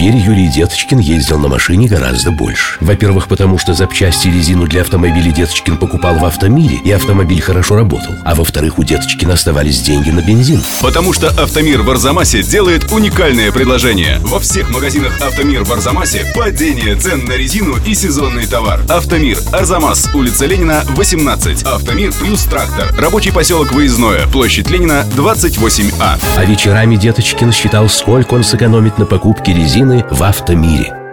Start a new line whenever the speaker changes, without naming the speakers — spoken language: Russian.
теперь Юрий Деточкин ездил на машине гораздо больше. Во-первых, потому что запчасти и резину для автомобиля Деточкин покупал в Автомире, и автомобиль хорошо работал. А во-вторых, у Деточкина оставались деньги на бензин.
Потому что Автомир в Арзамасе делает уникальное предложение. Во всех магазинах Автомир в Арзамасе падение цен на резину и сезонный товар. Автомир, Арзамас, улица Ленина, 18. Автомир плюс трактор. Рабочий поселок Выездное, площадь Ленина, 28А.
А вечерами Деточкин считал, сколько он сэкономит на покупке резины в Автомире.